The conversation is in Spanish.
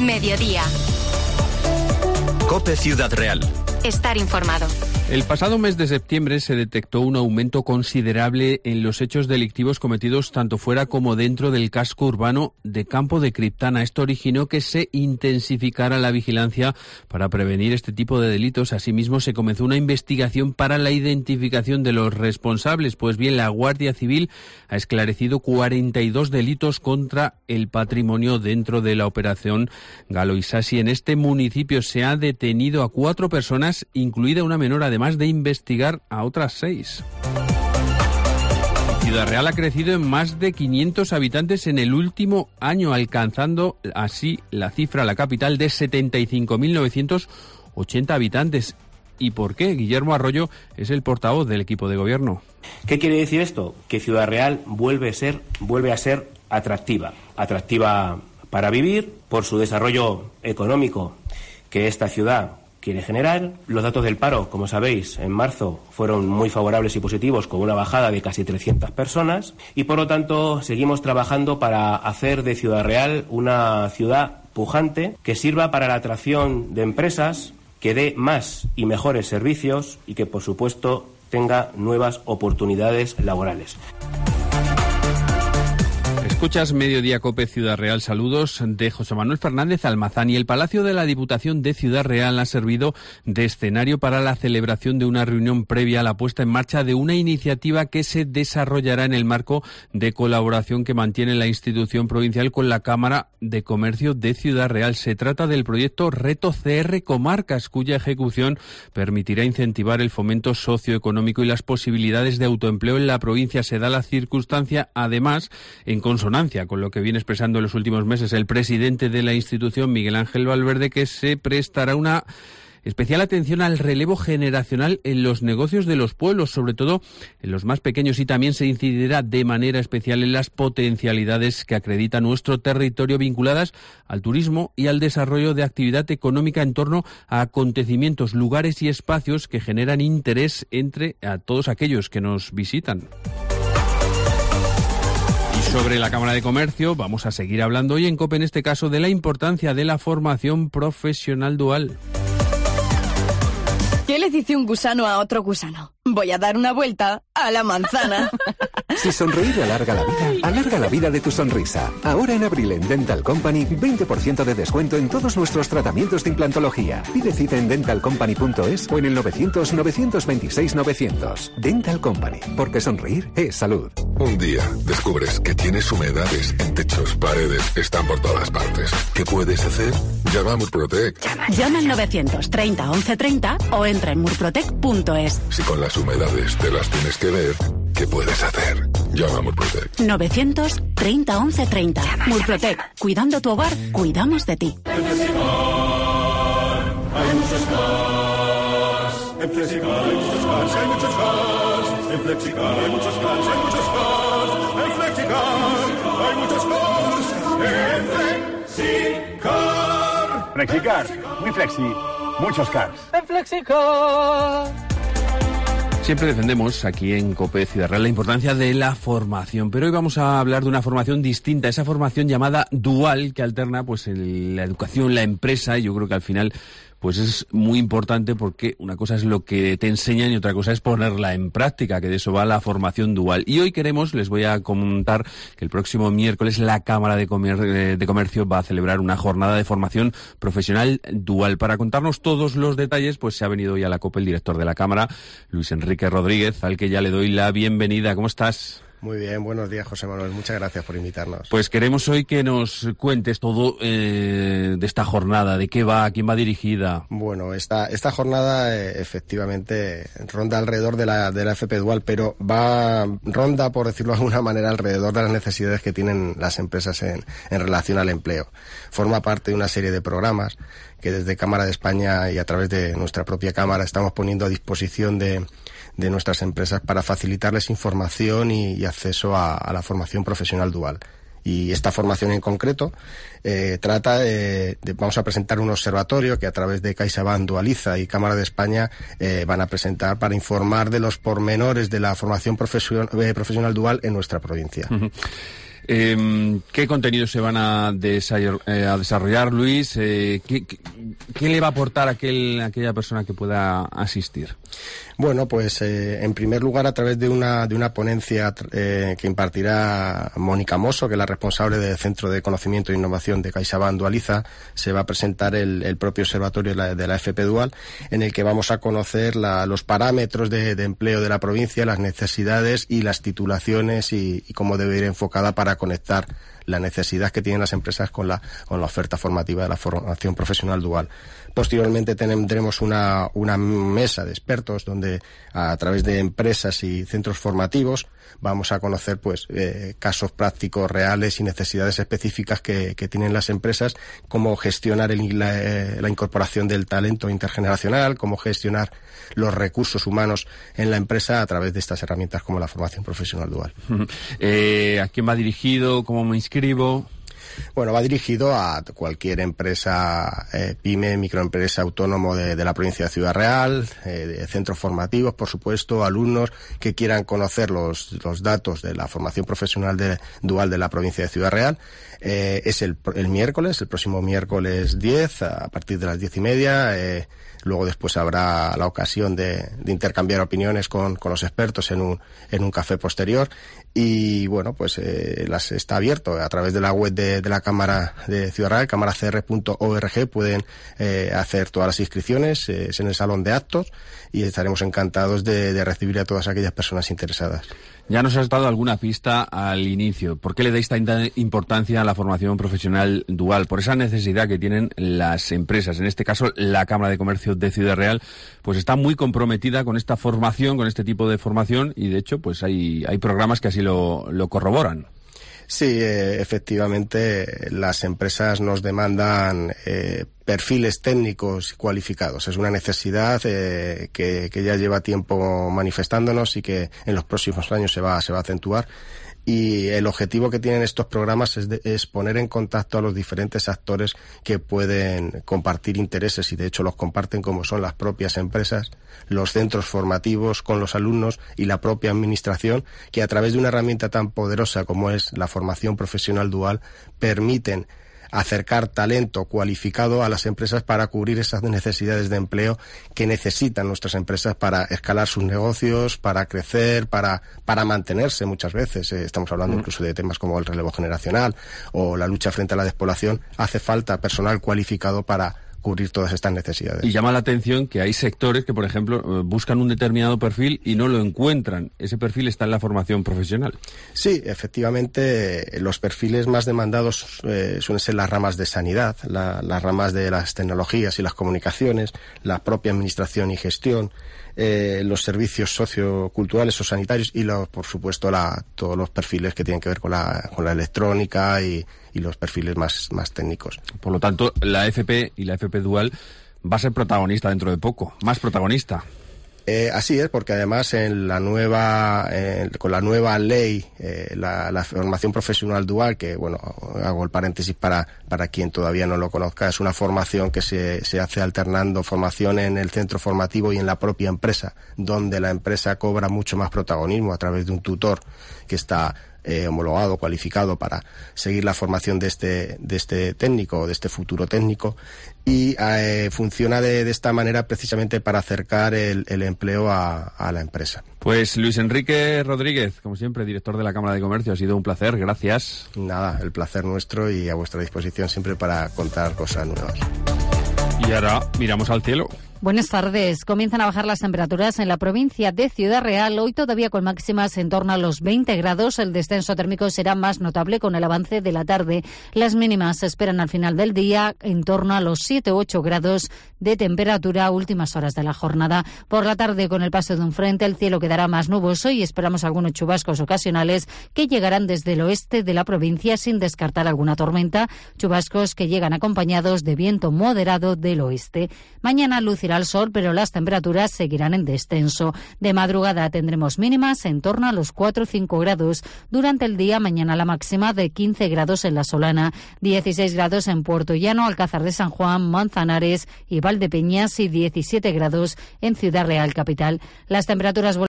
Mediodía. COPE Ciudad Real. Estar informado. El pasado mes de septiembre se detectó un aumento considerable en los hechos delictivos cometidos tanto fuera como dentro del casco urbano de Campo de Criptana. Esto originó que se intensificara la vigilancia para prevenir este tipo de delitos. Asimismo, se comenzó una investigación para la identificación de los responsables. Pues bien, la Guardia Civil ha esclarecido 42 delitos contra el patrimonio dentro de la operación Galo Isasi. En este municipio se ha detenido a 4 personas, incluida una menor, además de investigar a otras 6. Ciudad Real ha crecido en más de 500 habitantes en el último año, alcanzando así la cifra, la capital, de 75.980 habitantes. ¿Y por qué? Guillermo Arroyo es el portavoz del equipo de gobierno. ¿Qué quiere decir esto? Que Ciudad Real vuelve a ser atractiva para vivir por su desarrollo económico que esta ciudad quiere generar. Los datos del paro, como sabéis, en marzo fueron muy favorables y positivos, con una bajada de casi 300 personas, y por lo tanto seguimos trabajando para hacer de Ciudad Real una ciudad pujante que sirva para la atracción de empresas, que dé más y mejores servicios y que, por supuesto, tenga nuevas oportunidades laborales. Escuchas Mediodía COPE Ciudad Real. Saludos de José Manuel Fernández Almazán. Y el Palacio de la Diputación de Ciudad Real ha servido de escenario para la celebración de una reunión previa a la puesta en marcha de una iniciativa que se desarrollará en el marco de colaboración que mantiene la institución provincial con la Cámara de Comercio de Ciudad Real. Se trata del proyecto Reto CR Comarcas, cuya ejecución permitirá incentivar el fomento socioeconómico y las posibilidades de autoempleo en la provincia. Se da la circunstancia, además, en consonancia con lo que viene expresando en los últimos meses el presidente de la institución, Miguel Ángel Valverde, que se prestará una especial atención al relevo generacional en los negocios de los pueblos, sobre todo en los más pequeños, y también se incidirá de manera especial en las potencialidades que acredita nuestro territorio vinculadas al turismo y al desarrollo de actividad económica en torno a acontecimientos, lugares y espacios que generan interés entre a todos aquellos que nos visitan. Sobre la Cámara de Comercio vamos a seguir hablando hoy en COPE, en este caso, de la importancia de la formación profesional dual. ¿Qué le dice un gusano a otro gusano? Voy a dar una vuelta a la manzana. Si sonreír alarga la vida de tu sonrisa. Ahora en abril en Dental Company, 20% de descuento en todos nuestros tratamientos de implantología. Pide cita en dentalcompany.es o en el 900-926-900. Dental Company, porque sonreír es salud. Un día descubres que tienes humedades en techos, paredes, están por todas partes. ¿Qué puedes hacer? Llama a Murprotec. Llama al 930 1130 o entra en murprotec.es. Si con las humedades te las tienes que ver, ¿qué puedes hacer? Llama a Murprotec. 930 1130. Murprotec. Cuidando tu hogar, cuidamos de ti. En Flexicar hay muchos cars. En Flexicar hay muchos cars, hay muchos cars. En Flexicar hay muchos cars, hay muchos cars. En Flexicar hay muchos cars. En Flexicar. Flexicar, muy flexi, muchos cars. En Flexicar. Siempre defendemos aquí en COPE Ciudad Real la importancia de la formación, pero hoy vamos a hablar de una formación distinta, esa formación llamada dual, que alterna pues la educación, la empresa, y yo creo que al final pues es muy importante, porque una cosa es lo que te enseñan y otra cosa es ponerla en práctica, que de eso va la formación dual. Y hoy les voy a contar que el próximo miércoles la Cámara de Comercio va a celebrar una jornada de formación profesional dual. Para contarnos todos los detalles, pues se ha venido hoy a la COPE el director de la Cámara, Luis Enrique Rodríguez, al que ya le doy la bienvenida. ¿Cómo estás? Muy bien, buenos días, José Manuel. Muchas gracias por invitarnos. Pues queremos hoy que nos cuentes todo de esta jornada, de qué va, a quién va dirigida. Bueno, esta jornada efectivamente ronda alrededor de la FP Dual, pero ronda, por decirlo de alguna manera, alrededor de las necesidades que tienen las empresas en relación al empleo. Forma parte de una serie de programas que desde Cámara de España y a través de nuestra propia Cámara estamos poniendo a disposición de nuestras empresas para facilitarles información y acceso a la formación profesional dual. Y esta formación en concreto trata vamos a presentar un observatorio que a través de CaixaBank Dualiza y Cámara de España van a presentar para informar de los pormenores de la formación profesional dual en nuestra provincia. Uh-huh. ¿Qué contenidos se van a desarrollar, Luis? ¿Qué le va a aportar a aquella persona que pueda asistir? Bueno, pues en primer lugar, a través de una ponencia que impartirá Mónica Mosso, que es la responsable del Centro de Conocimiento e Innovación de CaixaBank Dualiza, se va a presentar el propio observatorio de la FP Dual, en el que vamos a conocer los parámetros de empleo de la provincia, las necesidades y las titulaciones y cómo debe ir enfocada para conectar la necesidad que tienen las empresas con la oferta formativa de la formación profesional dual. Posteriormente tendremos una mesa de expertos donde a través de empresas y centros formativos vamos a conocer casos prácticos reales y necesidades específicas que tienen las empresas, cómo gestionar la incorporación del talento intergeneracional, cómo gestionar los recursos humanos en la empresa a través de estas herramientas como la formación profesional dual. ¿A quién va dirigido? ¿Cómo me inscribo? Bueno, va dirigido a cualquier empresa, pyme, microempresa, autónomo de la provincia de Ciudad Real, de centros formativos, por supuesto, alumnos que quieran conocer los datos de la formación profesional dual de la provincia de Ciudad Real. Es el próximo miércoles 10, a partir de las 10:30. Luego después habrá la ocasión de intercambiar opiniones con los expertos en un café posterior. Y bueno, pues está abierto a través de la web de la Cámara de Ciudad Real, cámaracr.org, pueden hacer todas las inscripciones, es en el salón de actos, y estaremos encantados de recibir a todas aquellas personas interesadas. Ya nos has dado alguna pista al inicio. ¿Por qué le dais tanta importancia a la formación profesional dual? Por esa necesidad que tienen las empresas. En este caso, la Cámara de Comercio de Ciudad Real pues está muy comprometida con esta formación, con este tipo de formación, y de hecho pues hay programas que así lo corroboran. Sí, efectivamente, las empresas nos demandan perfiles técnicos cualificados. Es una necesidad que ya lleva tiempo manifestándonos y que en los próximos años se va a acentuar. Y el objetivo que tienen estos programas es poner en contacto a los diferentes actores que pueden compartir intereses, y de hecho los comparten, como son las propias empresas, los centros formativos con los alumnos y la propia administración, que a través de una herramienta tan poderosa como es la formación profesional dual permiten acercar talento cualificado a las empresas para cubrir esas necesidades de empleo que necesitan nuestras empresas para escalar sus negocios, para crecer, para mantenerse muchas veces. Estamos hablando incluso de temas como el relevo generacional o la lucha frente a la despoblación. Hace falta personal cualificado para cubrir todas estas necesidades. Y llama la atención que hay sectores que, por ejemplo, buscan un determinado perfil y no lo encuentran. Ese perfil está en la formación profesional. Sí, efectivamente, los perfiles más demandados suelen ser las ramas de sanidad, las ramas de las tecnologías y las comunicaciones, la propia administración y gestión, los servicios socioculturales o sanitarios y, por supuesto, todos los perfiles que tienen que ver con la electrónica y los perfiles más técnicos. Por lo tanto, la FP y la FP Dual va a ser protagonista dentro de poco, más protagonista. Así es, porque además con la nueva ley, la formación profesional dual, que bueno, hago el paréntesis para quien todavía no lo conozca, es una formación que se hace alternando formación en el centro formativo y en la propia empresa, donde la empresa cobra mucho más protagonismo a través de un tutor que está homologado, cualificado para seguir la formación de este técnico, de este futuro técnico, y funciona de esta manera precisamente para acercar el empleo a la empresa. Pues Luis Enrique Rodríguez, como siempre, director de la Cámara de Comercio, ha sido un placer, gracias. Nada, el placer nuestro y a vuestra disposición siempre para contar cosas nuevas. Y ahora miramos al cielo. Buenas tardes. Comienzan a bajar las temperaturas en la provincia de Ciudad Real, hoy todavía con máximas en torno a los 20 grados. El descenso térmico será más notable con el avance de la tarde. Las mínimas se esperan al final del día en torno a los 7 u 8 grados de temperatura a últimas horas de la jornada. Por la tarde, con el paso de un frente, el cielo quedará más nuboso y esperamos algunos chubascos ocasionales que llegarán desde el oeste de la provincia, sin descartar alguna tormenta. Chubascos que llegan acompañados de viento moderado del oeste. Mañana lucirá el sol, pero las temperaturas seguirán en descenso. De madrugada tendremos mínimas en torno a los 4 o 5 grados. Durante el día, mañana la máxima de 15 grados en La Solana, 16 grados en Puerto Llano, Alcázar de San Juan, Manzanares y Valdepeñas, y 17 grados en Ciudad Real capital. Las temperaturas